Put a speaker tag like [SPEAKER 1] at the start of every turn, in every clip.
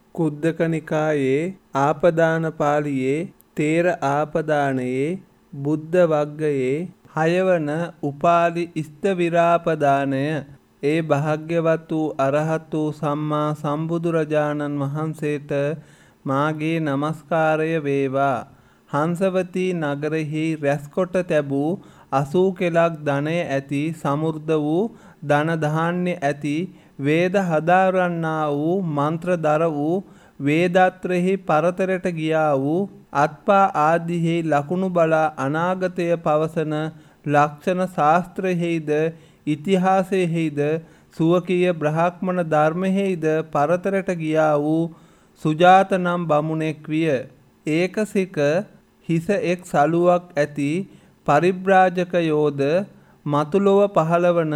[SPEAKER 1] කුද්දක නිකායේ ආපදාන පාළියේ තේර ආපදානයේ බුද්ධ වග්ගයේ 6 වන උපාලි ස්ථවිරාපදානය. ඒ භාග්‍යවත් වූ අරහත් වූ සම්මා සම්බුදුරජාණන් වහන්සේට මාගේ නමස්කාරය වේවා. හංසවතී නගරෙහි රැස්කොට තැබූ 80 කෙලක් ධනය ඇති සමෘද්ධ වූ ධන ධාන්‍ය ඇති වේද හදාරන්නා වූ මන්ත්‍රදර වූ වේදත්‍රෙහි පරතරට ගියා වූ අත්පා ආදිහි ලකුණු බලා අනාගතය පවසන ලක්ෂණ ශාස්ත්‍රයෙහිද ඉතිහාසයෙහිද සුවකීය බ්‍රාහ්මණ ධර්මයෙහිද පරතරට ගියා වූ සුජාත නම් බමුණෙක් විය. ඒකසික හිස එක් සලුවක් ඇති පරිබ්‍රාජකයෝද මතුලොව පහළවන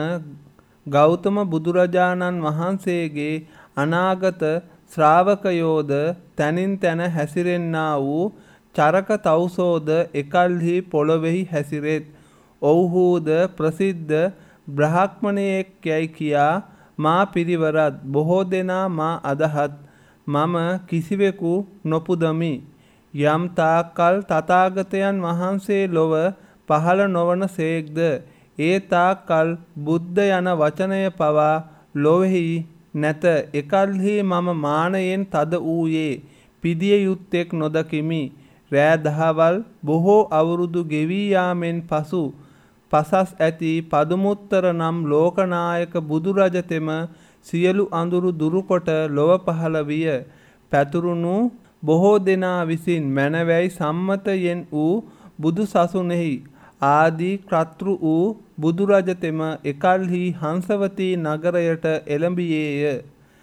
[SPEAKER 1] ගෞතම බුදුරජාණන් වහන්සේගේ අනාගත ශ්‍රාවකයෝද තනින් තැන හැසිරෙන්නා වූ චරක තවුසෝද එකල්හි පොළොවෙහි හැසිරෙත්. ඔව්හුද ප්‍රසිද්ධ බ්‍රාහ්මණයෙක් යැයි කියා මා පිරිවරත්. බොහෝ දෙනා මා අදහත්. මම කිසිවෙකු නොපුදමි. යම් තාක්කල් තථාගතයන් වහන්සේ ලොව පහළ නොවන සේක්ද ඒ තාක්කල් බුද්ධ යන වචනය පවා ලොවෙහි නැත. එකල්හි මම මානයෙන් තද වූයේ පිදිය යුත්තේක් නොදකිමි. රෑ දහවල් බොහෝ අවුරුදු ගෙවී යාමෙන් පසු පසස් ඇති පදුමුත්තර නම් ලෝකනායක බුදුරජතෙම සියලු අඳුරු දුරුකොට ලොව පහළ විය. පැතුරුණු බොහෝ දෙනා විසින් මැනවැයි සම්මතයෙන් වූ බුදු සසුනෙහි ආදී කර්තෘ වූ බුදුරජතෙම එකල්හි හංසවතී නගරයට එළඹියේය.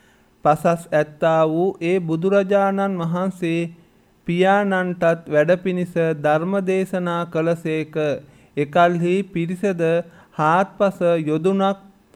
[SPEAKER 1] පසස් ඇත්තා වූ ඒ බුදුරජාණන් වහන්සේ පියාණන්ටත් වැඩ පිණිස ධර්ම දේශනා කළසේක. එකල්හි පිරිසද හාත්පස යොදුනක්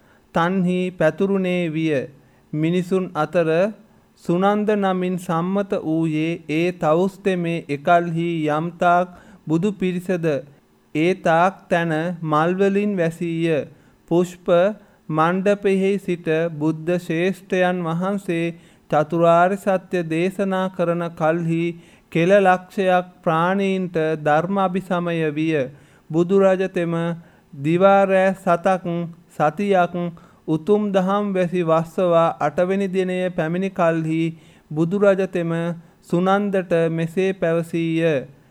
[SPEAKER 1] තන්හි පැතුරුණේ විය. මිනිසුන් අතර සුනන්ද නමින් සම්මත වූයේ ඒ තවුස්තෙමේ එකල්හි යම්තාක් බුදු පිරිසද ඒ තාක් තැන මල්වලින් වැසීය. පුෂ්ප මණ්ඩපයෙහි සිට බුද්ධ ශ්‍රේෂ්ඨයන් වහන්සේ චතුරාර්ය සත්‍ය දේශනා කරන කල්හි කෙල ලක්ෂයක් ප්‍රාණීන්ට ධර්ම අභිසමය විය. බුදුරජතෙම දිවා රෑ 7ක් සතියක් උතුම් දහම් වැසි වස්සවා 8 වෙනි දිනය පැමිණි කල්හි බුදුරජතෙම සුනන්දට මෙසේ පැවසීය.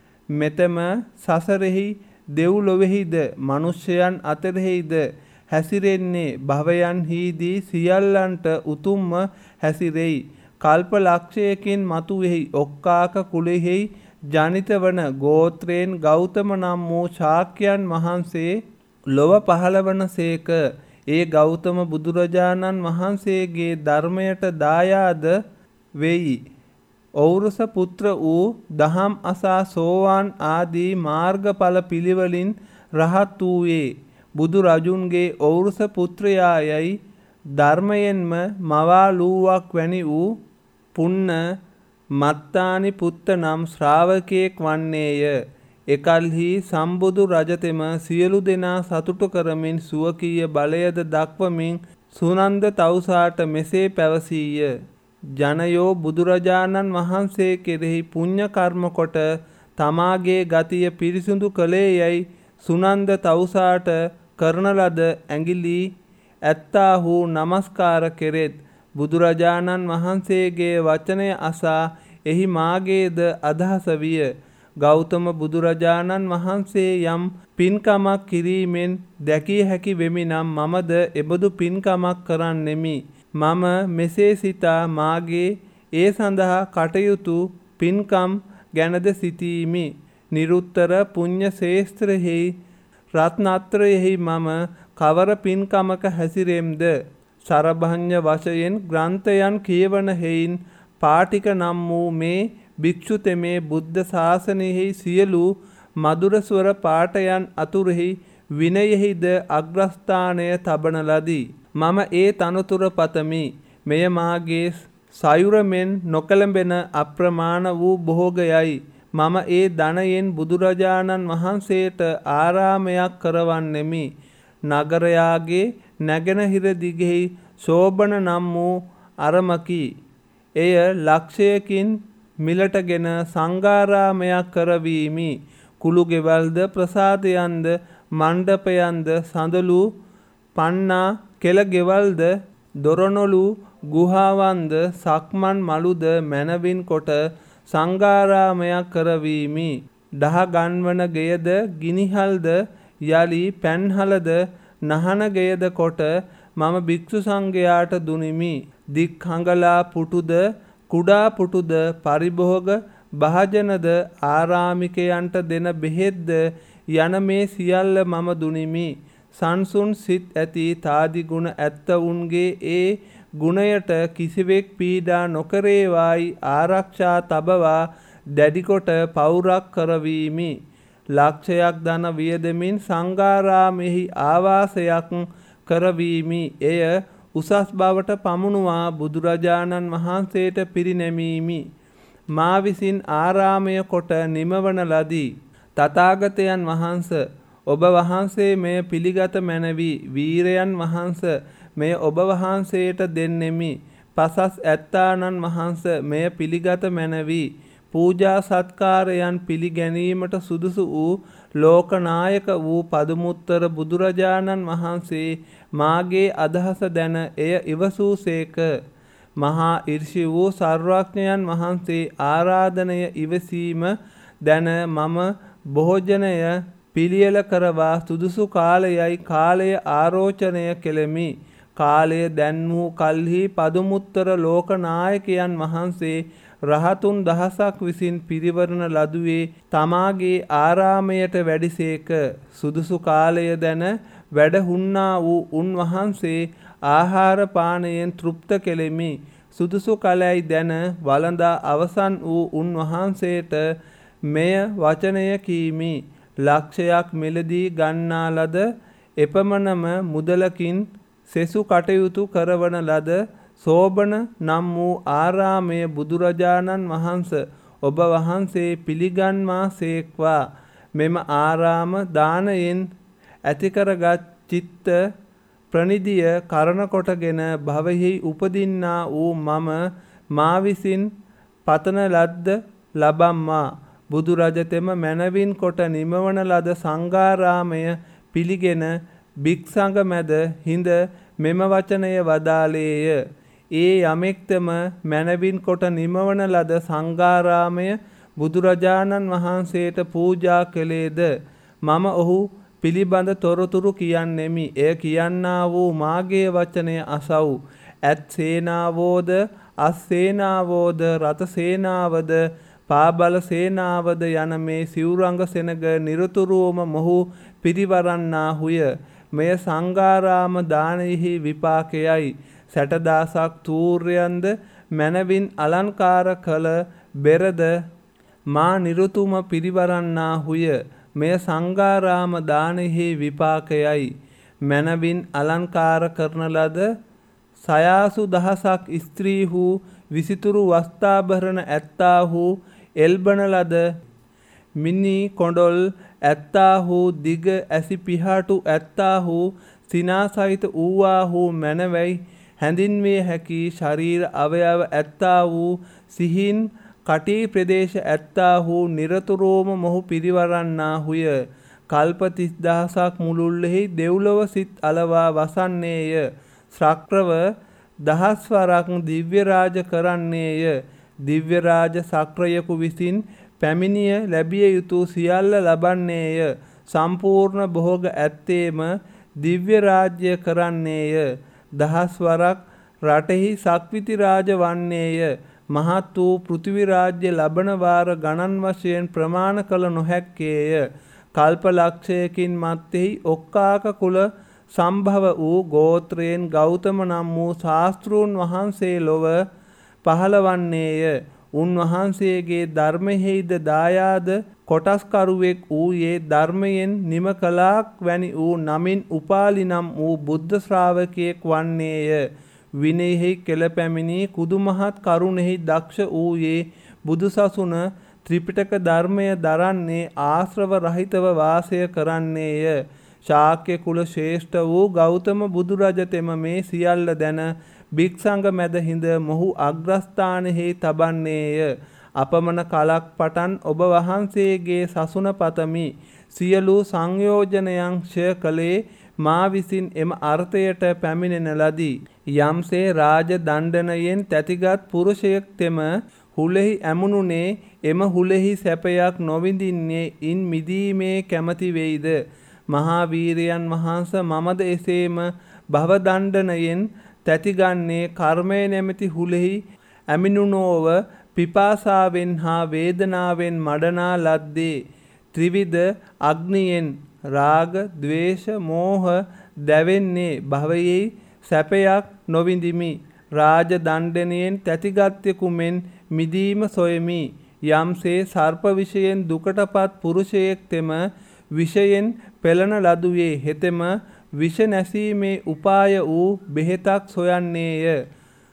[SPEAKER 1] මෙතම සසරෙහි දෙව්ලොවෙහිද මනුෂ්‍යයන් අතරෙහිද හැසිරෙන්නේ භවයන්හිදී සියල්ලන්ට උතුම්ම හැසිරෙයි. කල්ප ලක්ෂයකින් මතුවෙහි ඔක්කාක කුලෙහි ජනිත වන ගෝත්‍රයෙන් ගෞතම නම් වූ ශාක්‍යයන් වහන්සේ ලොව පහළ වන සේක. ඒ ගෞතම බුදුරජාණන් වහන්සේගේ ධර්මයට දායාද වෙයි. ඖරස පුත්‍ර වූ දහම් අසා සෝවාන් ආදී මාර්ගඵල පිළිවලින් රහත් වූයේ බුදු රජුන්ගේ ඖරස පුත්‍රයායයි ධර්මයෙන්ම මවාලූවක් වැනි වූ පුන්න මත්තානි පුත්ත නම් ශ්‍රාවකයෙක් වන්නේය. එකල්හි සම්බුදු රජතෙම සියලු දෙනා සතුටු කරමින් සුවකීය බලයද දක්වමින් සුනන්ද තවුසාට මෙසේ පැවසීය. ජනයෝ බුදුරජාණන් වහන්සේ කෙරෙහි පුණ්‍ය කර්ම කොට තමාගේ ගතිය පිරිසිදු කළේ යයි සුනන්ද තවුසාට කරන ලද ඇඟිලි ඇත්තාහු නමස්කාර කෙරෙත්. බුදුරජාණන් වහන්සේගේ වචනය අසා එහි මාගේද අදහස විය. ගෞතම බුදුරජාණන් වහන්සේ යම් පින්කමක් කිරීමෙන් දැකිය හැකි වෙමි නම් මමද එබඳු පින්කමක් කරන්නෙමි. මම මෙසේ සිතා මාගේ ඒ සඳහා කටයුතු පින්කම් ගැනද සිතීමි. නිරුත්තර පුණ්‍ය ශේස්ත්‍රයෙහි රත්නත්‍රයෙහි මම කවර පින්කමක හැසිරෙම්ද? සරභඤ්ඤ වශයෙන් ග්‍රන්ථයන් කියවන හේයින් පාටික නම් වූ මේ භික්ෂු තෙමේ බුද්ධ ශාසනයෙහි සියලු මధుර ස්වර පාඨයන් අතුරෙහි විනයෙහිද අග්‍රස්ථානය තබන ලදී. මම ඒ තනතුර පතමි. මෙය මාගේ සයුරමෙන් නොකළඹෙන අප්‍රමාණ වූ භෝගයයි. මම ඒ ධනයෙන් බුදුරජාණන් වහන්සේට ආරාමයක් කරවන්නෙමි. නගරයාගේ නැගෙනහිර දිගෙහි ශෝභන නම් වූ අරමකි. එය ලක්ෂයකින් මිලටගෙන සංඝාරාමයක් කරවීමි. කුළු ගෙවල්ද ප්‍රසාදයන්ද මණ්ඩපයන්ද සඳලු පන්නා කෙළ ගෙවල්ද දොරනොළු ගුහාවන්ද සක්මන් මළුද මැනවින් කොට සංඝාරාමයක් කරවීමි. දහ ගන්වන ගෙයද ගිනිහල්ද යලි පැන්හලද නහන ගෙයද කොට මම භික්ෂු සංඝයාට දුනිමි. දික් හඟලා පුටුද කුඩා පුටුද පරිභෝග භාජනද ආරාමිකයන්ට දෙන බෙහෙත්ද යන මේ සියල්ල මම දුනිමි. සංසුන් සිත් ඇති තාදි ගුණ ඇත්තවුන්ගේ ඒ ගුණයට කිසිවෙක් පීඩා නොකරේවායි ආරක්ෂා තබවා දැඩිකොට පවුරක් කරවීමි. ලක්ෂයක් ධන වියදමින් සංඝාරාමෙහි ආවාසයක් කරවීමි. එය උසස් බවට පමුණුවා බුදුරජාණන් වහන්සේට පිරිනැමීමි. මා විසින් ආරාමය කොට නිමවන ලදී. තථාගතයන් වහන්ස ඔබ වහන්සේ මෙය පිළිගත මැනවි. වීරයන් වහන්ස මෙය ඔබ වහන්සේට දෙන්නෙමි. පසස් ඇත්තානන් වහන්ස මෙය පිළිගත මැනවි. පූජා සත්කාරයන් පිළිගැනීමට සුදුසු වූ ලෝකනායක වූ පදුමුත්තර බුදුරජාණන් වහන්සේ මාගේ අදහස දැන එය ඉවසූසේක. මහා ඍෂි වූ සර්වඥයන් වහන්සේ ආරාධනය ඉවසීම දැන මම භෝජනය පිළියෙල කරවා සුදුසු කාලයයි කාලය ආරෝචනය කෙලෙමි. කාලය දැන් වූ කල්හි පදුමුත්තර ලෝකනායකයන් වහන්සේ රහතුන් දහසක් විසින් පිරිවරන ලදුවේ තමාගේ ආරාමයට වැඩිසේක. සුදුසු කාලය දැන වැඩහුන්නා වූ උන්වහන්සේ ආහාර පානයෙන් තෘප්ත කෙලෙමි. සුදුසු කලයි දැන වළඳා අවසන් වූ උන්වහන්සේට මෙය වචනය කීමි. ලක්ෂයක් මිලදී ගන්නා ලද එපමණම මුදලකින් සෙසු කටයුතු කරවන ලද සෝබන නම් වූ ආරාමය බුදුරජාණන් වහන්ස ඔබ වහන්සේ පිළිගන්වා සේක්වා. මෙම ආරාම දානයෙන් ඇතිකරගත් චිත්ත ප්‍රනිධිය කරන කොටගෙන භවෙහි උපදින්නා වූ මම මා විසින් පතන ලද්ද ලබම්මා. බුදුරජතෙම මැනවින් කොට නිමවන ලද සංඝාරාමය පිළිගෙන භික්ෂංග මැද හිඳ මෙම වචනය වදාළේය. ඒ යමෙක්තම මැනවින් කොට නිමවන ලද සංඝාරාමය බුදුරජාණන් වහන්සේට පූජා කළේද මම ඔහු පිළිබඳ තොරතුරු කියන්නෙමි. එය කියන්නා වූ මාගේ වචනය අසව්. ඇත් සේනාවෝද අස් සේනාවෝද රත සේනාවද පාබල සේනාවද යන මේ සිවුරංග සෙනග නිරතුරුවම මොහු පිරිවරන්නාහුය. මෙය සංඝාරාම දානයෙහි විපාකයයි. සැටදාසක් තූර්යන්ද මැනවින් අලංකාර කළ බෙරද මා නිරුතුම පිරිවරන්නාහුය. මෙය සංඝාරාම දානයෙහි විපාකයයි. මැනවින් අලංකාර කරන ලද සයාසු දහසක් ස්ත්‍රීහු විසිතුරු වස්ත්‍රාභරණ ඇත්තාහු එල්බන ලද මිනි කොඬොල් ඇත්තාහු දිග ඇසි පිහාටු ඇත්තාහු සිනාසහිත ඌවාහු මැනවැයි හැඳින්විය හැකි ශරීර අවයව ඇත්තා වූ සිහින් කටි ප්‍රදේශ ඇත්තාහු නිරතුරුවම මොහු පිරිවරන්නාහුය. කල්ප 30000ක් මුළුල්ලෙහි දෙව්ලොව සිත් අලවා වසන්නේය. ශක්‍රව දහස්වරක් දිව්‍ය රාජ කරන්නේය. දිව්‍ය රාජ ශක්‍රයකු විසින් පැමිණිය ලැබිය යුතු සියල්ල ලබන්නේය. සම්පූර්ණ භෝග ඇත්තේම දිව්‍ය රාජ්‍ය කරන්නේය. දහස්වරක් රටෙහි සක්විති රාජ වන්නේය. මහත් වූ පෘථිවි රාජ්‍ය ලබන වාර ගණන් වශයෙන් ප්‍රමාණ කළ නොහැක්කේය. කල්ප ලක්ෂයකින් මත්තෙහි ඔක්කාක කුල සම්භව වූ ගෝත්‍රයෙන් ගෞතම නම් වූ ශාස්තෘන් වහන්සේ ලොව පහළවන්නේය. උන්වහන්සේගේ ධර්මයෙහිද දායාද කොටස්කරුවෙක් වූයේ ධර්මයෙන් නිම කලාක් වැනි වූ නමින් උපාලි නම් වූ බුද්ධ ශ්‍රාවකයෙක් වන්නේය. විනයෙහි කෙළපැමිණි කුදුමහත් කරුණෙහි දක්ෂ වූයේ බුදුසසුන ත්‍රිපිටක ධර්මය දරන්නේ ආශ්‍රව රහිතව වාසය කරන්නේය. ශාක්‍ය කුල ශ්‍රේෂ්ඨ වූ ගෞතම බුදුරජතෙම මේ සියල්ල දැන භික්ෂංග මැද හිඳ මොහු අග්‍රස්ථානෙහි තබන්නේය. අපමණ කලක් පටන් ඔබ වහන්සේගේ සසුන පතමි. සියලු සංයෝජනයන් ක්ෂය කළේ මා විසින් එම අර්ථයට පැමිණෙන ලදී. යම්සේ රාජ දණ්ඩනයෙන් තැතිගත් පුරුෂයෙක් තෙම හුලෙහි ඇමුණුනේ එම හුලෙහි සැපයක් නොවිඳින්නේ ඉන් මිදීමේ කැමති වෙයිද? මහා වීරයන් වහන්ස මමද එසේම භව දණ්ඩනයෙන් තැතිගන්නේ කර්මය නැමැති හුලෙහි ඇමිනුනෝව පිපාසාවෙන් හා වේදනාවෙන් මඩනා ලද්දේ ත්‍රිවිධ අග්නියෙන් රාග, ද්වේෂ, මෝහ දැවෙන්නේ භවයේ සැපයක් නොවිඳිමි. රාජ දණ්ඩනයෙන් තැතිගත්යෙකු මෙන් මිදීම සොයමි. යම්සේ සර්ප විෂයෙන් දුකටපත් පුරුෂයෙක් තෙම විෂයෙන් පෙළන ලදුවේ හෙතෙම විෂ නැසීමේ උපාය වූ බෙහෙතක් සොයන්නේය.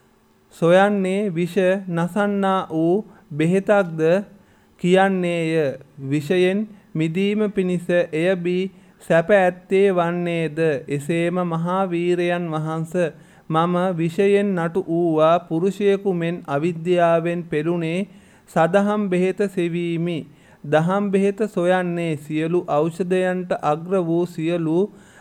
[SPEAKER 1] සොයන්නේ විෂ නසන්නා වූ බෙහෙතක්ද කියන්නේය. විෂයෙන් මිදීම පිණිස එය බී සැප ඇත්තේ වන්නේද? එසේම මහා වීරයන් වහන්ස මම විෂයෙන් නටු වූවා පුරුෂයෙකු මෙන් අවිද්‍යාවෙන් පෙළුණේ සදහම් බෙහෙත සෙවීමි. දහම් බෙහෙත සොයන්නේ සියලු ඖෂධයන්ට අග්‍ර වූ සියලු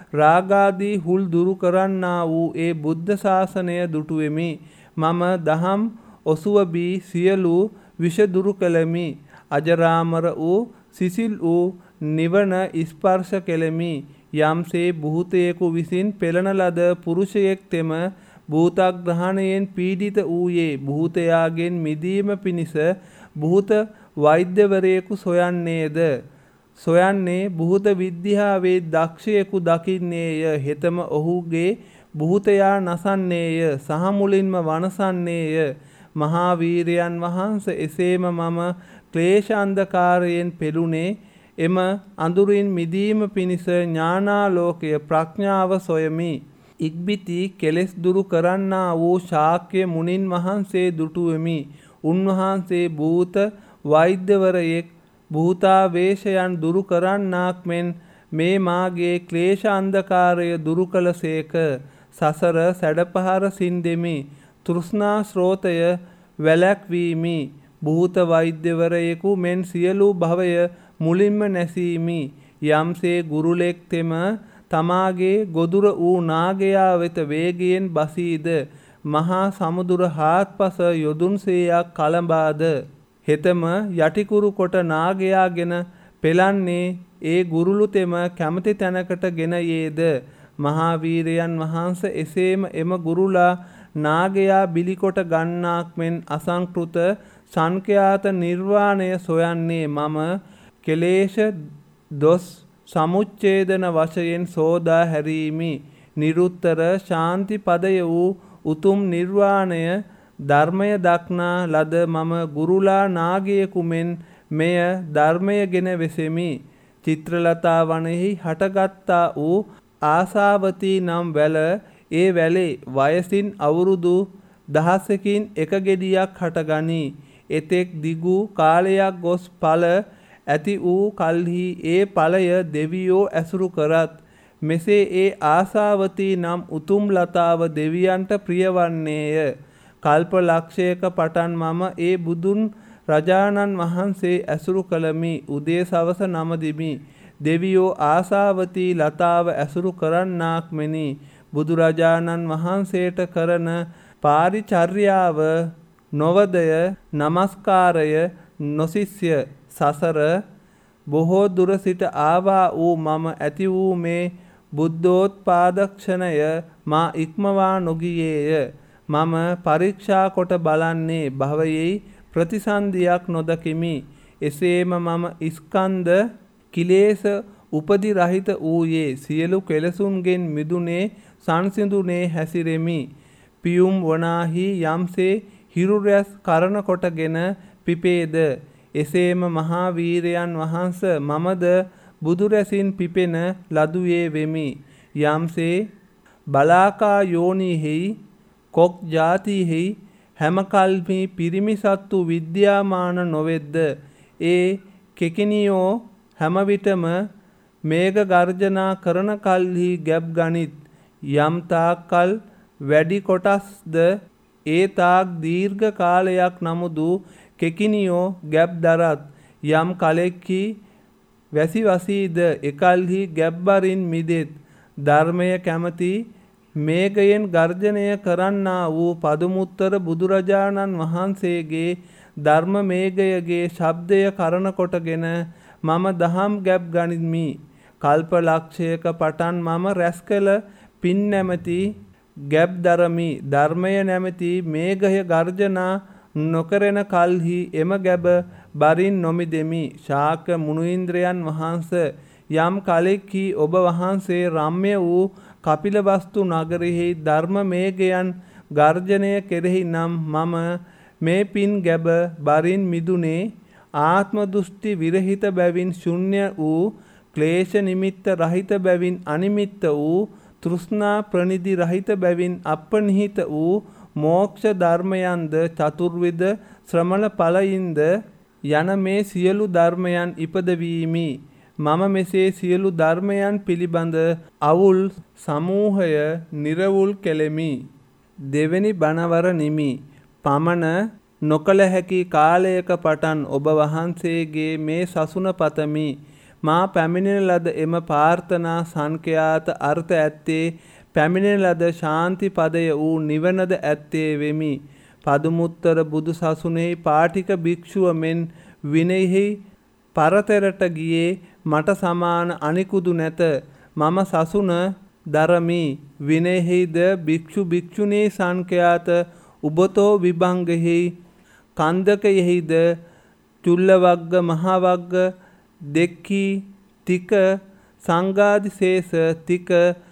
[SPEAKER 1] රාගාදී හුල් දුරු කරන්නා වූ ඒ බුද්ධ ශාසනය දුටුවෙමි. මම දහම් ඔසුව බී සියලු විෂ දුරු කළෙමි. අජරාමර වූ සිසිල් වූ නිවන ස්පර්ශ කෙලෙමි. යම්සේ භූතයෙකු විසින් පෙළන ලද පුරුෂයෙක් තෙම භූතග්‍රහණයෙන් පීඩිත වූයේ භූතයාගෙන් මිදීම පිණිස භූත වෛද්‍යවරයෙකු සොයන්නේද? සොයන්නේ භූත විද්‍යාවේ දක්ෂයෙකු දකින්නේය. හෙතම ඔහුගේ භූතයා නසන්නේය සහ මුලින්ම වනසන්නේය. මහා වීරයන් වහන්ස එසේම මම ක්ලේශ අන්ධකාරයෙන් පෙළුණේ එම අඳුරින් මිදීම පිණිස ඥානාලෝකය ප්‍රඥාව සොයමි. ඉක්බිති කෙලෙස් දුරු කරන්නා වූ ශාක්‍ය මුනින් වහන්සේ දුටුවෙමි. උන්වහන්සේ භූත වෛද්‍යවරයෙක් භූතාවේශයන් දුරු කරන්නාක් මෙන් මේ මාගේ ක්ලේශ අන්ධකාරය දුරු කළසේක. සසර සැඩපහර සින්දෙමි. තෘෂ්ණා ස්රෝතය වැළැක්වීමි. භූත වෛද්‍යවරයෙකු මෙන් සියලු භවය මුලින්ම නැසීමි. යම්සේ ගුරුලෙක් තෙම තමාගේ ගොදුර වූ නාගයා වෙත වේගයෙන් බසීද මහා සමුදුර හාත්පස යොදුන් සේයක් කලඹාද හෙතම යටිකුරු කොට නාගයාගෙන පෙලන්නේ ඒ ගුරුලු තෙම කැමති තැනකට ගෙන යේද? මහා වීරයන් වහන්ස එසේම එම ගුරුලා නාගයා බිලිකොට ගන්නාක් මෙන් අසංකෘත සංඛ්‍යාත නිර්වාණය සොයන්නේ මම කෙලේශ දොස් සමුච්ඡේදන වශයෙන් සෝදා හැරීමි. නිරුත්තර ශාන්ති පදය වූ උතුම් නිර්වාණය ධර්මය දක්නා ලද මම ගුරුලා නාගයෙකු මෙන් මෙය ධර්මය ගෙන වෙසෙමි. චිත්‍රලතා වනෙහි හටගත්තා වූ ආසාවතී නම් වැල ඒ වැලේ වයසින් අවුරුදු දහසකින් එක ගෙඩියක් හටගනී. එතෙක් දිගු කාලයක් ගොස් ඵල ඇති වූ කල්හි ඒ ඵලය දෙවියෝ ඇසුරු කරත් මෙසේ ඒ ආසාවතී නම් උතුම් ලතාව දෙවියන්ට ප්‍රියවන්නේය. කල්ප ලක්ෂයක පටන් මම ඒ බුදුන් රජාණන් වහන්සේ ඇසුරු කළමි. උදේ සවස නමදිමි. දෙවියෝ ආසාවතී ලතාව ඇසුරු කරන්නාක් මෙනි. බුදුරජාණන් වහන්සේට කරන පාරිචර්යාව නොවදය නමස්කාරය නොසිස්ය. සසර බොහෝ දුර සිට ආවා වූ මම ඇති වූ මේ බුද්ධෝත්පාදක්ෂණය මා ඉක්මවා නොගියේය. මම පරීක්ෂා කොට බලන්නේ භවයේ ප්‍රතිසන්දියක් නොදකිමි. එසේම මම ස්කන්ධ කිලේශ උපදි රහිත වූයේ සියලු කෙලසුන්ගෙන් මිදුනේ සංසිඳුනේ හැසිරෙමි. පියුම් වනාහි යම්සේ හිරු රැස් කරන කොටගෙන පිපේද එසේම මහා වීරයන් වහන්ස මමද බුදු රැසින් පිපෙන ලදුවේ වෙමි. යම්සේ බලාකා යෝනිෙහි කොක් ජාතියෙහි හැම කල්හි පිරිමි සත්තු විද්‍යාමාන නොවෙද්ද ඒ කෙකිනියෝ හැම විටම මේඝ ගර්ජනා කරන කල්හි ගැබ් ගනිත්. යම් තාක්කල් වැඩි කොටස්ද ඒ තාක් දීර්ඝ කාලයක් නමුදු කෙකිනියෝ ගැබ් දරත්. යම් කලෙක්හි වැසි වසීද එකල්හි ගැබ්බරින් මිදෙත්. ධර්මය කැමති මේඝයෙන් ගර්ජනය කරන්නා වූ පදුමුත්තර බුදුරජාණන් වහන්සේගේ ධර්ම මේඝයගේ ශබ්දය කරන කොටගෙන මම දහම් ගැබ් ගනිමි. කල්ප ලක්ෂයක පටන් මම රැස් කළ පින් නැමැති ගැබ් දරමි. ධර්මය නැමැති මේඝය ගර්ජනා නොකරන කල්හි එම ගැබ බරින් නොමිදෙමි. ශාක මුනුඉන්ද්‍රයන් වහන්ස යම් කලෙක්හි ඔබ වහන්සේ රම්‍ය වූ කපිලවස්තු නගරෙහි ධර්ම මේඝයන් ගර්ජනය කෙරෙහි නම් මම මේ පින් ගැබ බරින් මිදුනේ ආත්ම දෘෂ්ටි විරහිත බැවින් ශුන්‍ය වූ ක්ලේශ නිමිත්ත රහිත බැවින් අනිමිත්ත වූ තෘෂ්ණා ප්‍රනිධි රහිත බැවින් අපනිහිත වූ මෝක්ෂ ධර්මයන්ද චතුර්විධ ශ්‍රමණ ඵලයින්ද යන මේ සියලු ධර්මයන් ඉපදවීමි. මම මෙසේ සියලු ධර්මයන් පිළිබඳ අවුල් සමූහය නිරවුල් කෙලෙමි. දෙවැනි බණවර නිමි. පමණ නොකළ හැකි කාලයක පටන් ඔබ වහන්සේගේ මේ සසුන පතමි. මා පැමිණෙන ලද එම ප්‍රාර්ථනා සංඛ්‍යාත අර්ථ ඇත්තේ පැමිණෙන ලද ශාන්ති පදය වූ නිවනද ඇත්තේ වෙමි. පදුමුත්තර බුදු සසුනේ පාටික භික්ෂුව මෙන් විනයෙහි පරතරට ගියේ මට සමාන අනිකුදු නැත. මම සසුන දරමි. විනයෙහිද භික්ෂු භික්ෂුණී සංඛ්‍යාත උබතෝ විභංගෙහි කන්දකයෙහිද චුල්ලවග්ග මහවග්ග දෙක්ඛී තික සංඝාදිශේෂ තික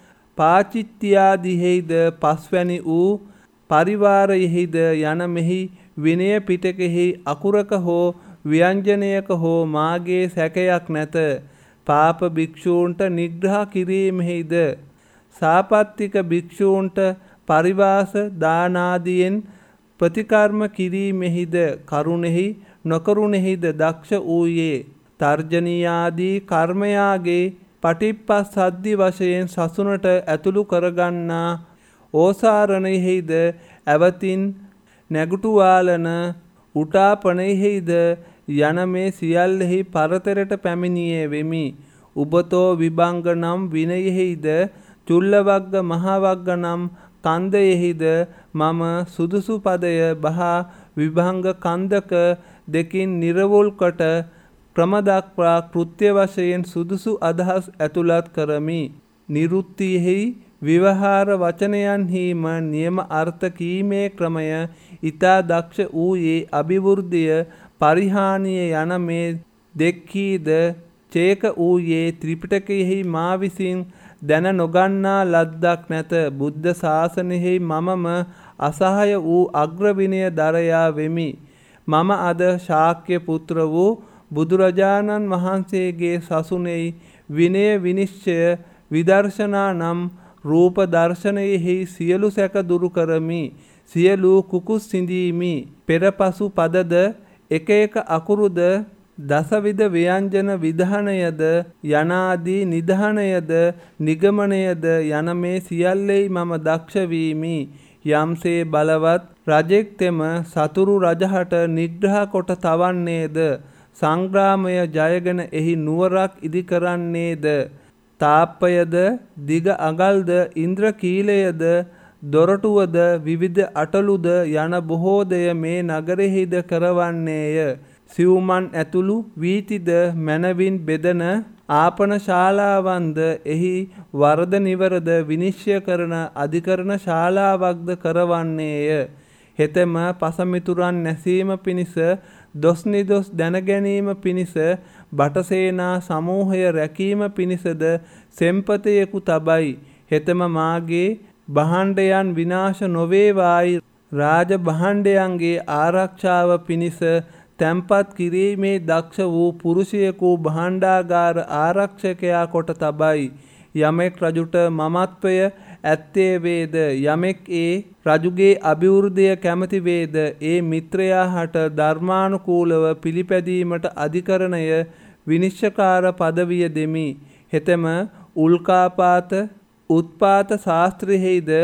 [SPEAKER 1] පාචිත්‍යාදිහෙහිද පස්වැනි වූ පරිවාරයෙහිද යන මෙහි විනය පිටකෙහි අකුරක හෝ ව්‍යංජනයක හෝ මාගේ සැකයක් නැත. පාප භික්ෂූන්ට නිග්‍රහ කිරීමෙහිද සාපත්තික භික්ෂූන්ට පරිවාස දානාදියෙන් ප්‍රතිකර්ම කිරීමෙහිද කරුණෙහි නොකරුණෙහිද දක්ෂ වූයේ. තර්ජනීයාදී කර්මයාගේ පටිප්පස්සද්ධි වශයෙන් සසුනට ඇතුළු කරගන්නා ඕසාරණයෙහිද ඇවතින් නැගුටුවාලන උටාපනයෙහිද යන මේ සියල්ලෙහි පරතරට පැමිණියේ වෙමි. උබතෝ විභංග නම් විනයෙහිද චුල්ලවග්ග මහවග්ග නම් කන්දයෙහිද මම සුදුසු පදය බහා විභංග කන්දක දෙකින් නිරවුල් කොට ක්‍රම දක්වා කෘත්‍ය වශයෙන් සුදුසු අදහස් ඇතුළත් කරමි. නිරුත්තියෙහි විවහාර වචනයන්හිම නියම අර්ථ කීමේ ක්‍රමය ඊතා දක්ෂ වූයේ අභිවෘද්ධිය පරිහානිය යන මේ දෙක්ඛීද චේක වූයේ ත්‍රිපිටකයෙහි මා විසින් දැන නොගන්නා ලද්දක් නැත. බුද්ධ ශාසනයෙහි මමම අසහාය වූ අග්‍රවිනය දරයා වෙමි. මම අද ශාක්‍ය පුත්‍ර වූ බුදුරජාණන් වහන්සේගේ සසුනේයි විනය විනිශ්චය විදර්ශනා නම් රූප දර්ශනයෙහි සියලු සැක දුරු කරමි. සියලු කුකුස් සිඳීමි. පෙරපසු පදද එක එක අකුරුද දසවිධ ව්‍යංජන විධානයද යනාදී නිධානයද නිගමනයද යන මේ සියල්ලෙහි මම දක්ෂ වීමි. යම්සේ බලවත් රජෙක් තෙම සතුරු රජහට නිග්‍රහ කොට තවන්නේද සංග්‍රාමය ජයගෙන එහි නුවරක් ඉදි කරන්නේද තාප්පයද දිග අගල්ද ඉන්ද්‍රකීලයද දොරටුවද විවිධ අටලුද යන බොහෝදය මේ නගරෙහිද කරවන්නේය. සිව්මන් ඇතුළු වීතිද මැනවින් බෙදන ආපන ශාලාවන්ද එහි වරද නිවරද විනිශ්චය කරන අධිකරණ ශාලාවක්ද කරවන්නේය. හෙතෙම පසමිතුරන් නැසීම පිණිස දොස් නිදොස් දැනගැනීම පිණිස බටසේනා සමූහය රැකීම පිණිසද සෙම්පතයෙකු තබයි. හෙතෙම මාගේ භාණ්ඩයන් විනාශ නොවේවායි රාජ භාණ්ඩයන්ගේ ආරක්ෂාව පිණිස තැන්පත් කිරීමේ දක්ෂ වූ පුරුෂයෙකු භාණ්ඩාගාර ආරක්ෂකයා කොට තබයි. යමෙක් රජුට මමත්වය ඇත්තේ වේද යමෙක් ඒ රජුගේ අභිවෘද්ධිය කැමති වේද ඒ මිත්‍රයා හට ධර්මානුකූලව පිළිපැදීමට අධිකරණය විනිශ්චකාර පදවිය දෙමි. හෙතෙම උල්කාපාත උත්පාත ශාස්ත්‍රයෙහිද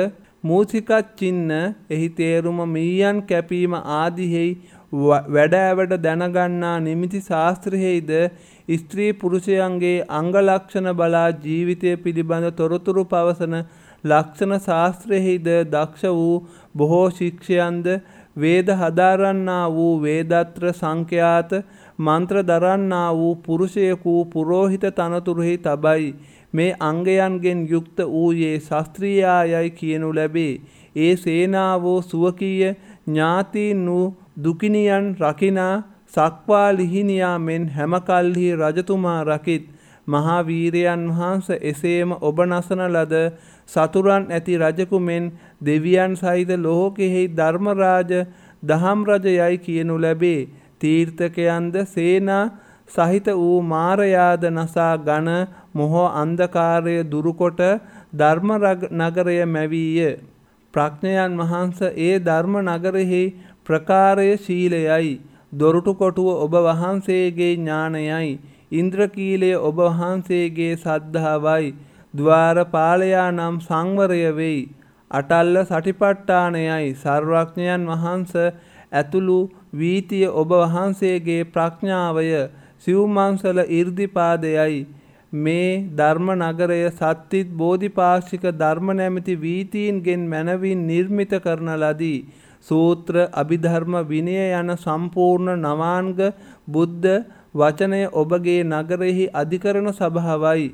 [SPEAKER 1] මූසිකච්චින්න එහි තේරුම මීයන් කැපීම ආදියෙහි වැඩෑවට දැනගන්නා නිමිති ශාස්ත්‍රයෙහිද ස්ත්‍රී පුරුෂයන්ගේ අංග ලක්ෂණ බලා ජීවිතය පිළිබඳ තොරතුරු පවසන ලක්ෂණ ශාස්ත්‍රයෙහිද දක්ෂ වූ බොහෝ ශික්ෂයන්ද වේද හදාරන්නා වූ වේදත්‍ර සංඛ්‍යාත මන්ත්‍ර දරන්නා වූ පුරුෂයෙකු පුරෝහිත තනතුරුෙහි තබයි. මේ අංගයන්ගෙන් යුක්ත වූයේ ශාස්ත්‍රීයයයි කියනු ලැබේ. ඒ සේනාවෝ සුවකීය ඥාතීන් වූ දුකිනියන් රකිනා සක්වා ලිහිනියා මෙන් හැම කල්හි රජතුමා රකිත්. මහා වීරයන් වහන්සේ එසේම ඔබ නසන ලද සතුරන් ඇති රජකු මෙන් දෙවියන් සහිත ලෝකෙහි ධර්මරාජ දහම් රජයයි කියනු ලැබේ. තීර්ථකයන්ද සේනා සහිත වූ මාරයාද නසා ඝන මොහ අන්ධකාරය දුරුකොට ධර්ම නගරය මැවීය. ප්‍රඥයන් වහන්ස ඒ ධර්ම නගරෙහි ප්‍රකාරය ශීලයයි. දොරටු කොටුව ඔබ වහන්සේගේ ඥානයයි. ඉන්ද්‍රකීලය ඔබ වහන්සේගේ සද්ධාවයි. ద్వාරපාලයා නම් සංවරය වෙයි. අටල්ල සටිපට්ඨානයයි. සර්වඥයන් වහන්ස ඇතුළු වීතිය ඔබ වහන්සේගේ ප්‍රඥාවය. සිව්මංසල 이르දිපාදයයි. මේ ධර්ම නගරය සත්‍තිත් බෝධිපාක්ෂික ධර්ම නැමැති වීතීන්ගෙන් මැනවින් නිර්මිත කරන ලදී. සූත්‍ර අභිධර්ම විනය යන සම්පූර්ණ නවාංග බුද්ධ වචනය ඔබගේ නගරෙහි අධිකරණ සභාවයි.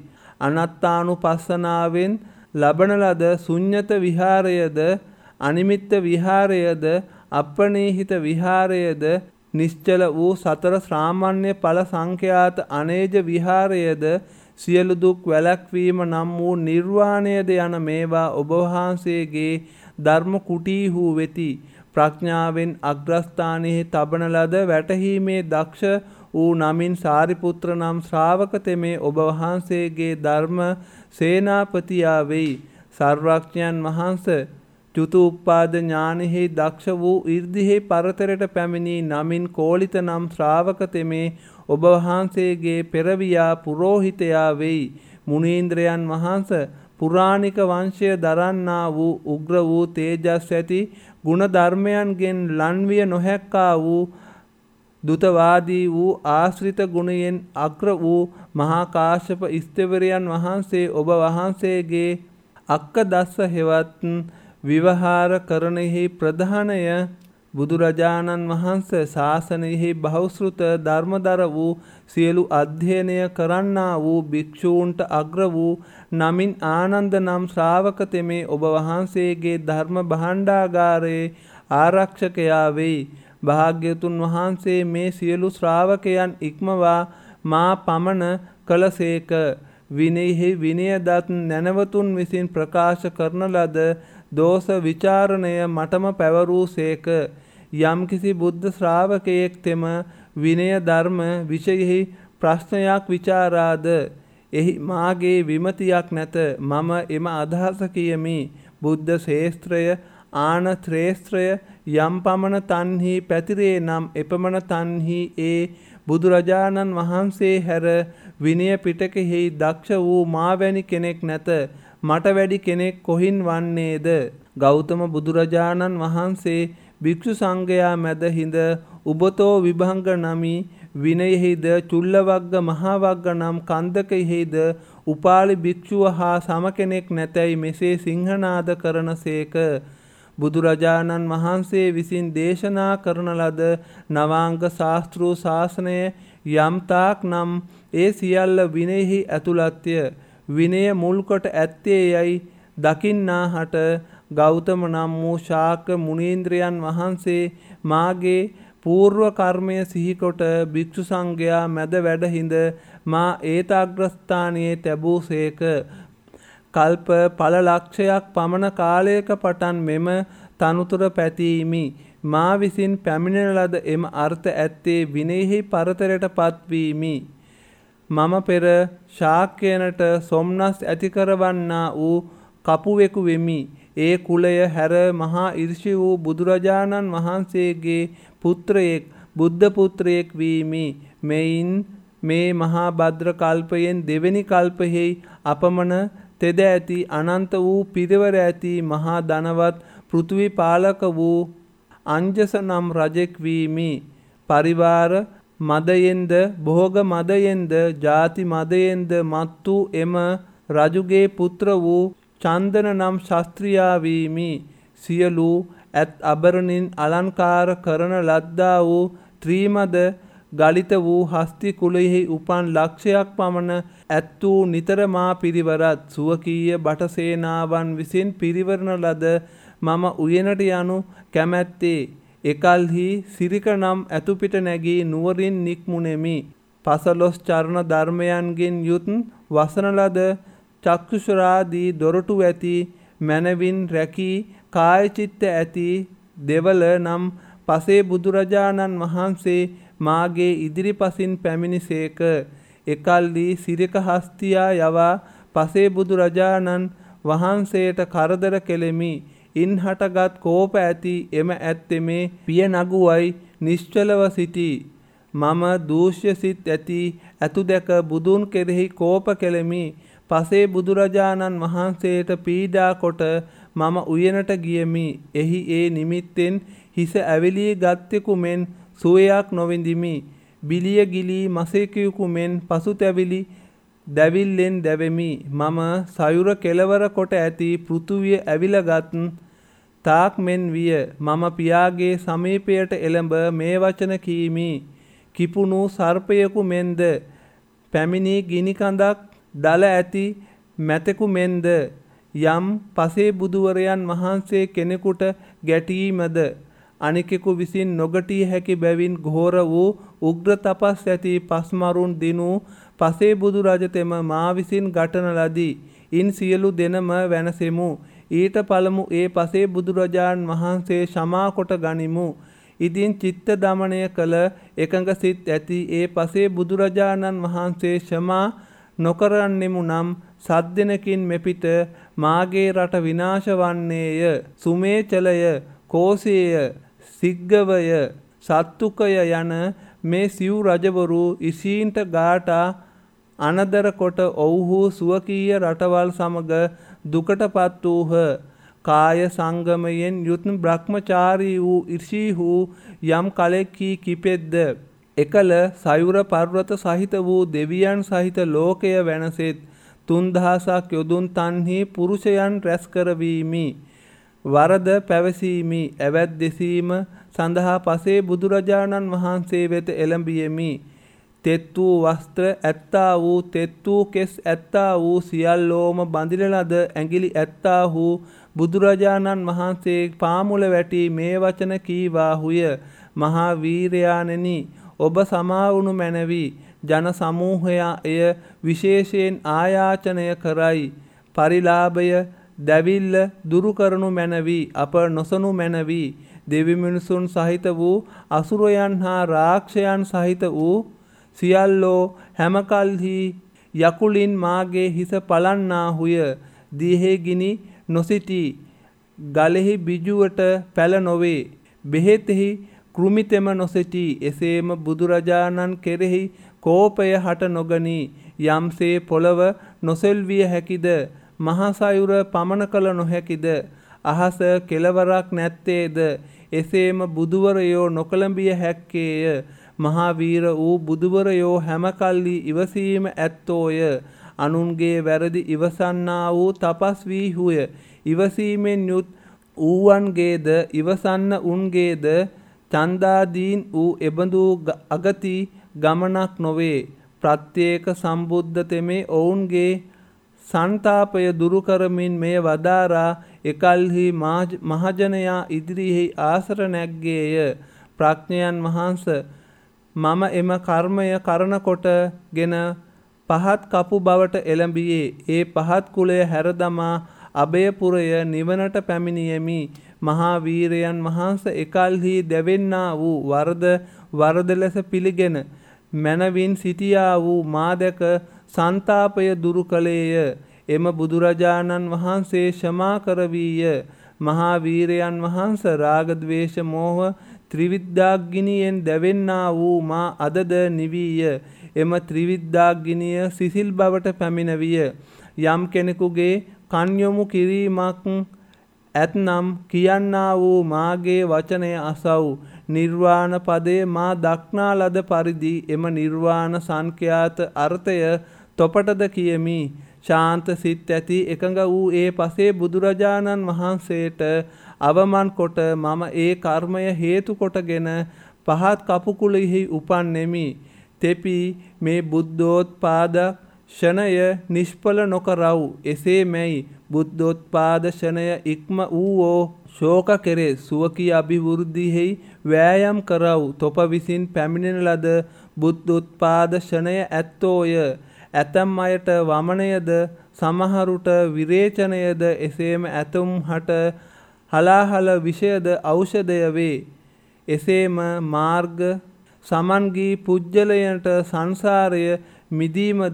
[SPEAKER 1] අනත්තානුපස්සනාවෙන් ලබන ලද ශුඤ්ඤත විහාරයද අනිමිත්ත විහාරයද අප්පනීහිත විහාරයද නිශ්චල වූ සතර ශ්‍රාමණ්‍ය ඵල සංඛ්‍යාත අනේජ විහාරයද සියලු දුක් වැළැක්වීම නම් වූ නිර්වාණයද යන මේවා ඔබ වහන්සේගේ ධර්ම කුටීහු වෙති. ප්‍රඥාවෙන් අග්‍රස්ථානයේ තබන ලද වැටහීමේ දක්ෂ වූ නමින් සාරිපුත්‍ර නම් ශ්‍රාවක තෙමේ ඔබ වහන්සේගේ ධර්ම සේනාපතියා වෙයි. සර්වඥයන් වහන්සේ චුතුප්පාද ඥානෙහි දක්ෂ වූ 이르දිහි පරතරයට පැමිණි නමින් කෝලිත නම් ශ්‍රාවක තෙමේ ඔබ වහන්සේගේ පෙරවියා පුරෝහිතයා වෙයි. මුනීන්ද්‍රයන් වහන්සේ පුරාණික වංශය දරන්නා වූ උග්‍ර වූ තේජස් ඇති ගුණ ධර්මයන්ගෙන් ලන්විය නොහැක්කා වූ දුතවාදී වූ ආශ්‍රිත ගුණයෙන් අග්‍ර වූ මහා කාශ්‍යප ස්ථවිරයන් වහන්සේ ඔබ වහන්සේගේ අක්කදස්ස හෙවත් විවහාර කරනෙහි ප්‍රධානය බුදුරජාණන් වහන්සේ ශාසනයෙහි බහුශෘත ධර්මදර වූ සියලු අධ්‍යයනය කරන්නා වූ භික්ෂූන්ට අග්‍ර වූ නමින් ආනන්ද නම් ශ්‍රාවක තෙමේ ඔබ වහන්සේගේ ධර්ම භාණ්ඩාගාරයේ ආරක්ෂකයා වෙයි. භාග්‍යතුන් වහන්සේ මේ සියලු ශ්‍රාවකයන් ඉක්මවා මා පමණ කළසේක. විනයෙහි විනයදත් නැනවතුන් විසින් ප්‍රකාශ කරන ලද දෝෂ විචාරණය මටම පැවරූසේක. යම්කිසි බුද්ධ ශ්‍රාවකයෙක් තෙම විනය ධර්ම විෂයෙහි ප්‍රශ්නයක් විචාරාද එහි මාගේ විමතියක් නැත. මම එම අදහස කියමි. බුද්ධ ශේස්ත්‍රය ආන ශ්‍රේෂ්ත්‍රය යම් පමණ තන්හි පැතිරේ නම් එපමණ තන්හි ඒ බුදුරජාණන් වහන්සේ හැර විනය පිටකෙහි දක්ෂ වූ මා වැනි කෙනෙක් නැත. මට වැඩි කෙනෙක් කොහින් වන්නේද? ගෞතම බුදුරජාණන් වහන්සේ භික්ෂු සංඝයා මැද හිඳ උබතෝ විභංග නමි විනයෙහිද චුල්ලවග්ග මහවග්ග නම් කන්දකෙහිද උපාලි භික්ෂුව හා සම කෙනෙක් නැතැයි මෙසේ සිංහනාද කරනසේක. බුදුරජාණන් වහන්සේ විසින් දේශනා කරන ලද නවාංග ශාස්ත්‍රූ ශාසනය යම්තාක් නම් ඒ සියල්ල විනයෙහි ඇතුළත්ය. විනය මුල් කොට ඇත්තේ යයි දකින්නාහට ගෞතම නම් වූ ශාක මුනීන්ද්‍රයන් වහන්සේ මාගේ పూర్ව කර්මය සිහිකොට භික්ෂු සංඝයා මැද වැඩ හිඳ මා ඒතාග්‍රස්ථානයේ තැබූසේක. කල්ප ඵල ලක්ෂයක් පමණ කාලයක පටන් මෙම තනුතුර පැතීමි. මා විසින් පැමිණෙන ලද එම අර්ථ ඇත්තේ විනයෙහි පරතරයට පත්වීමි. මම පෙර ශාක්‍යයනට සොම්නස් ඇති කරවන්නා වූ කපුවෙකු වෙමි. ඒ කුලය හැර මහා ඍෂි වූ බුදුරජාණන් වහන්සේගේ පුත්‍රයෙක් බුද්ධ පුත්‍රයෙක් වීමි. මෙයින් මේ මහා භද්‍ර කල්පයෙන් දෙවෙනි කල්පෙහි අපමණ තෙද ඇති අනන්ත වූ පිරිවර ඇති මහා ධනවත් පෘථිවි පාලක වූ අංජස නම් රජෙක් වීමි. පරිවාර මදයෙන්ද භෝග මදයෙන්ද ජාති මදයෙන්ද මත් වූ එම රජුගේ පුත්‍ර වූ චන්දන නම් ශස්ත්‍රියා වීමි. සියලු ඇත් අබරණින් අලංකාර කරන ලද්දා වූ ත්‍රීමද ගලිත වූ හස්ති කුලයෙහි උපන් ලක්ෂයක් පමණ ඇත් වූ නිතර මා පිරිවරත් සුවකීය බටසේනාවන් විසින් පිරිවරන ලද මම උයනට යනු කැමැත්තේ. එකල්හි සිරික නම් ඇතුපිට නැගී නුවරින් නික්මුණෙමි. 15 චරණ ධර්මයන්ගෙන් යුත් වසන ලද චක්ෂුෂරාදී දොරටු ඇති මැනවින් රැකී කායචිත්ත ඇති දෙවල නම් පසේ බුදුරජාණන් වහන්සේ මාගේ ඉදිරිපසින් පැමිණිසේක. එකල්හි සිරික හස්තියා යවා පසේ බුදුරජාණන් වහන්සේට කරදර කෙලෙමි. ඉන් හටගත් කෝප ඇති එම ඇත්තෙමේ පිය නගුවයි නිශ්චලව සිටී. මම දූෂ්‍ය සිත් ඇති ඇතු දැක බුදුන් කෙරෙහි කෝප කෙලෙමි. පසේ බුදුරජාණන් වහන්සේට පීඩා කොට මම උයනට ගියමි. එහි ඒ නිමිත්තෙන් හිස ඇවිලී ගත්තෙකු මෙන් සුවයක් නොවිඳිමි. බිලිය ගිලී මසෙකෙකු මෙන් පසුතැවිලි දැවිල්ලෙන් දැවෙමි. මම සයුර කෙලවර කොට ඇති පෘථුවිය ඇවිලගත් තාක් මෙන් විය. මම පියාගේ සමීපයට එළඹ මේ වචන කීමි. කිපුණු සර්පයෙකු මෙන්ද පැමිණි ගිනි කඳක් දල ඇති මැතෙකු මෙන්ද යම් පසේ බුදුවරයන් වහන්සේ කෙනෙකුට ගැටීමද අනිකෙකු විසින් නොගටිය හැකි බැවින් ඝෝර වූ උග්‍ර තපස් ඇති පස්මරුන් දිනු පසේ බුදු රජතෙම මා විසින් ගටන ලදී. ඉන් සියලු දෙනම වෙනසෙමු. ඊට පළමු ඒ පසේ බුදුරජාණන් වහන්සේ क्षමා කොට ගනිමු. ඉදින් චිත්ත දමනය කළ එකඟ සිත් ඇති ඒ පසේ බුදුරජාණන් වහන්සේ ක්ෂමා නොකරන්නෙමු නම් සද්දෙනකින් මෙපිට මාගේ රට විනාශ වන්නේය. සුමේචලය, කෝසේය, සිග්ගවය, සත්තුකය යන මේ සිව් රජවරු ඉසීන්ට ගාටා අනදර කොට ඔවුහු සුවකීය රටවල් සමග දුකටපත් වූහ. කාය සංගමයෙන් යුත් බ්‍රහ්මචාරී වූ ඉර්ෂීහු යම් කලෙක්හි කිපෙද්ද එකල සයුර පර්වත සහිත වූ දෙවියන් සහිත ලෝකය වෙනසෙත් 3000ක් යොදුන් තන්හි පුරුෂයන් රැස් කරවීමි. වරද පැවසීමි. ඇවැත් දෙසීම සඳහා පසේ බුදුරජාණන් වහන්සේ වෙත එළඹියෙමි. තෙත් වූ වස්ත්‍ර ඇත්තා වූ තෙත් වූ කෙස් ඇත්තා වූ සියල්ලෝම බඳින ලද ඇඟිලි ඇත්තා වූ බුදුරජාණන් වහන්සේ පාමුල වැටි මේ වචන කීවාහුය. මහා වීරයාණෙනි, ඔබ සමාවුණු මැනවි. ජන සමූහයා එය විශේෂයෙන් ආයාචනය කරයි. පරිලාභය දැවිල්ල දුරු කරනු මැනවි. අප නොසනු මැනවි. දෙවි මිනිසුන් සහිත වූ අසුරයන් හා රාක්ෂයන් සහිත වූ සියල්ලෝ හැමකල්හි යකුලින් මාගේ හිස පලන්නාහුය. දියෙහි ගිනි නොසිටි. ගලෙහි බිජුවට පැල නොවේ. බෙහෙතෙහි කෘමිතෙම නොසිටි. එසේම බුදුරජාණන් කෙරෙහි කෝපය හට නොගනී. යම්සේ පොළව නොසෙල්විය හැකිද, මහසයුර පමන කළ නොහැකිද, අහස කෙලවරක් නැත්තේද, එසේම බුදුවරයෝ නොකළඹිය හැක්කේය. මහා වීර වූ බුදුවරයෝ හැමකල්ලි ඉවසීම ඇත්තෝය. අනුන්ගේ වැරදි ඉවසන්නා වූ තපස්වීහුය. ඉවසීමෙන් යුත් ඌවන්ගේද ඉවසන්න උන්ගේද චන්දාදීන් වූ එබඳු අගති ගමනක් නොවේ. ප්‍රත්‍යේක සම්බුද්ධ තෙමේ ඔවුන්ගේ සංතාපය දුරු කරමින් මෙය වදාරා එකල්හි මහජනයා ඉදිරියෙහි ආසර නැග්ගේය. ප්‍රඥයන් වහන්ස, මම එම කර්මය කරන කොටගෙන පහත් කපු බවට එළඹියේ. ඒ පහත් කුලය හැරදමා අභයපුරය නිවනට පැමිණියෙමි. මහා වීරයන් වහන්ස එකල්හි දැවෙන්නා වූ වරද ලෙස පිළිගෙන මැනවින් සිටියා වූ මා දැක සංතාපය දුරු කළේය. එම බුදුරජාණන් වහන්සේ ක්ෂමා කරවීය. මහා වීරයන් වහන්ස රාග ද්වේෂ මෝහ ත්‍රිවිද්ධාග්නියෙන් දැවෙන්නා වූ මා අදද නිවීය. එම ත්‍රිවිද්ධාග්නිය සිසිල් බවට පැමිණවිය. යම් කෙනෙකුගේ කන් යොමු කිරීමක් ඇතනම් කියන්නා වූ මාගේ වචනය අසව්. නිර්වාණ පදයේ මා දක්නා ලද පරිදි එම නිර්වාණ සංඛ්‍යාත අර්ථය තොපටද කියමි. ශාන්ත සිත් ඇති එකඟ වූ ඒ පසේ බුදුරජාණන් වහන්සේට අවමන් කොට මම ඒ කර්මය හේතු කොටගෙන පහත් කපුකුලෙහි උපන්නෙමි. තෙපි මේ බුද්ධෝත්පාද ෂණය නිෂ්ඵල නොකරව්. එසේමයි බුද්ධෝත්පාද ෂණය ඉක්ම වූවෝ ශෝක කෙරේ සුවකී අභිවෘද්ධිෙහි වෑයම් කරව්. තොප විසින් පැමිණෙන ලද බුද්ධෝත්පාද ෂණය ඇත්තෝය. ඇතම් අයට වමනයද සමහරුට විරේචනයද එසේම ඇතුම් හට හලාහල විෂයද ඖෂධය වේ. එසේම මාර්ග සමන්ගී පුජ්‍යලයන්ට සංසාරය මිදීමද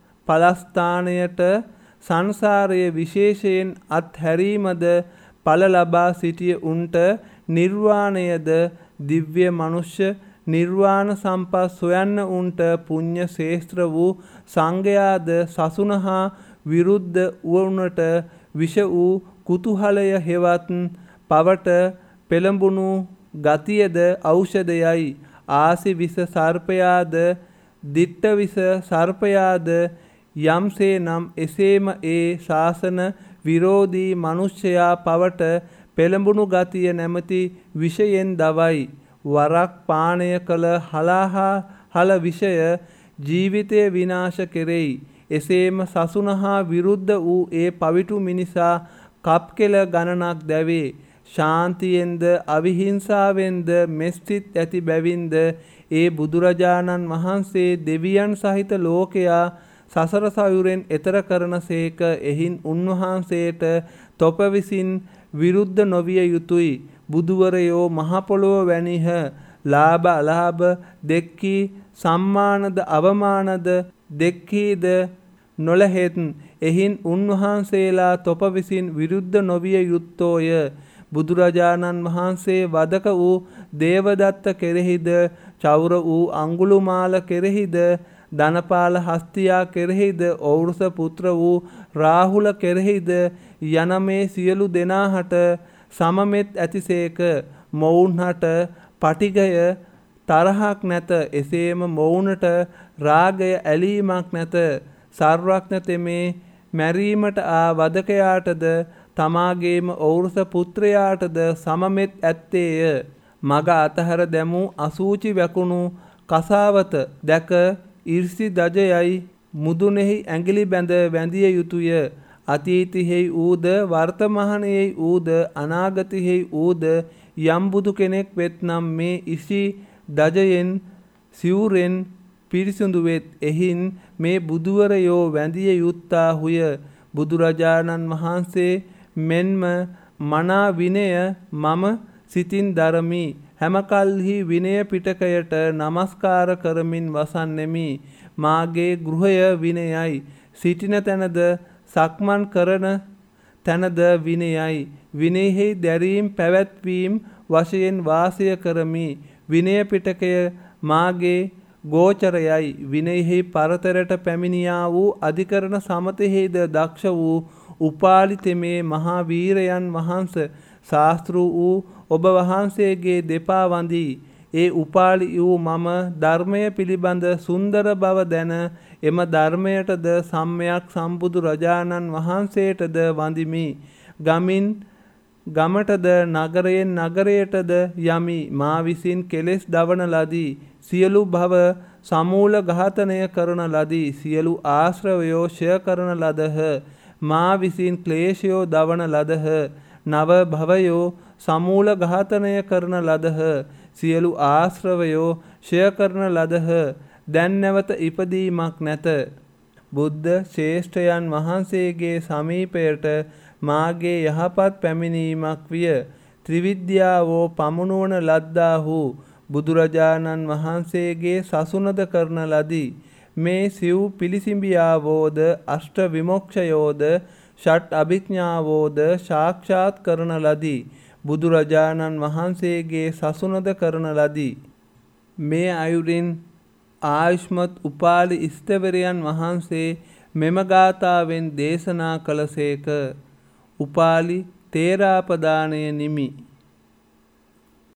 [SPEAKER 1] පලස්ථානයට සංසාරය විශේෂයෙන් අත්හැරීමද ඵල ලබා සිටිය උන්ට නිර්වාණයද දිව්‍ය මනුෂ්‍ය නිර්වාණ සම්පත් සොයන්න උන්ට පුණ්‍ය ශේස්ත්‍ර වූ සංඝයාද සසුනහා විරුද්ධ වුණට විෂ වූ කුතුහලය හෙවත් පවට පෙළඹුණු ගතියද ඖෂධයයි. ආසි විස සර්පයාද දිට්ඨ විස සර්පයාද යම්සේ නම් එසේම ඒ ශාසන විරෝධී මනුෂ්‍යයා පවට පෙළඹුණු ගතිය නැමැති විෂයෙන් දවයි. වරක් පානය කළ හලාහල විෂය ජීවිතය විනාශ කෙරෙයි. එසේම සසුනහා විරුද්ධ වූ ඒ පවිටු මිනිසා කප්කෙල ගණනක් දැවේ. ශාන්තියෙන්ද අවිහිංසාවෙන්ද මෙස්තිත් ඇති බැවින්ද ඒ බුදුරජාණන් වහන්සේ දෙවියන් සහිත ලෝකයා සසර සයුරෙන් එතර කරන සේක. එහින් උන්වහන්සේට තොප විසින් විරුද්ධ නොවිය යුතුයි. බුදුවරයෝ මහපොළොව වැනිහ. ලාභ අලාභ දෙක්කී සම්මානද අවමානද දෙක්කීද නොලහෙත්. එහින් උන්වහන්සේලා තොප විසින් විරුද්ධ නොවිය යුත්තෝය. බුදුරජාණන් වහන්සේ වදක වූ දේවදත්ත කෙරෙහිද චෞර වූ අංගුලිමාල කෙරෙහිද ධනපාල හස්තියා කෙරෙහිද ඖරස පුත්‍ර වූ රාහුල කෙරෙහිද යන මේ සියලු දෙනාහට සමමෙත් ඇතිසේක. මොවුන්හට පටිඝය තරහක් නැත. එසේම මොවුනට රාගය ඇලීමක් නැත. සර්වඥ තෙමේ මැරීමට ආ වදකයාටද තමාගේම ඖරස පුත්‍රයාටද සමමෙත් ඇත්තේය. මග අතහැර දැමූ අසූචි වැකුණු කසාවත දැක ඉර්සි දජයයි මුදුනෙහි ඇඟිලි බැඳ වැඳිය යුතුය. අතීතයෙහි ඌද වර්තමානයෙහි ඌද අනාගතයෙහි ඌද යම් බුදු කෙනෙක් වෙත්නම් මේ ඉසි දජයෙන් සිවුරෙන් පිරිසිදු වෙත්. එහින් මේ බුදුවරයෝ වැඳිය යුත්තාහුය. බුදුරජාණන් වහන්සේ මෙන්ම මනා විනය මම සිතින් දරමි. හැම කල්හි විනය පිටකයට නමස්කාර කරමින් වසන්නෙමි. මාගේ ගෘහය විනයයි. සිටින තැනද සක්මන් කරන තැනද විනයයි. විනයෙහි දැරීම් පැවැත්වීම් වශයෙන් වාසය කරමි. විනය පිටකය මාගේ ගෝචරයයි. විනයෙහි පරතරට පැමිණියා වූ අධිකරණ සමතෙහිද දක්ෂ වූ උපාලි තෙමේ මහා වීරයන් වහන්ස ශාස්තෘ වූ ඔබ වහන්සේගේ දෙපා වඳී. ඒ උපාලි වූ මම ධර්මය පිළිබඳ සුන්දර බව දැන එම ධර්මයටද සම්මයක් සම්බුදු රජාණන් වහන්සේටද වඳිමි. ගමින් ගමටද නගරයෙන් නගරයටද යමි. මා විසින් කෙලෙස් දවන ලදී. සියලු භව සමූල ඝාතනය කරන ලදී. සියලු ආශ්‍රවයෝ ක්ෂය කරන ලදහ. මා විසින් ක්ලේශයෝ දවන ලදහ. නව භවයෝ සමූල ඝාතනය කරන ලදහ. සියලු ආශ්‍රවයෝ ක්ෂය කරන ලදහ. දැන් නැවත ඉපදීමක් නැත. බුද්ධ ශ්‍රේෂ්ඨයන් වහන්සේගේ සමීපයට මාගේ යහපත් පැමිණීමක් විය. ත්‍රිවිද්‍යාවෝ පමුණුවන ලද්දාහු බුදුරජාණන් වහන්සේගේ සසුනද කරන ලදී. මේ සිව් පිළිසිඹියාවෝද අෂ්ට විමොක්ෂයෝද ෂට් අභිඥාවෝද සාක්ෂාත් කරන ලදී. බුදුරජාණන් වහන්සේගේ සසුනද කරන ලදී. මේ අයුරින් ආයුෂ්මත් උපාලි ස්ථවරයන් වහන්සේ මෙම ගාථාවෙන් දේශනා කළසේක. උපාලි තේරාපදානය නිමි.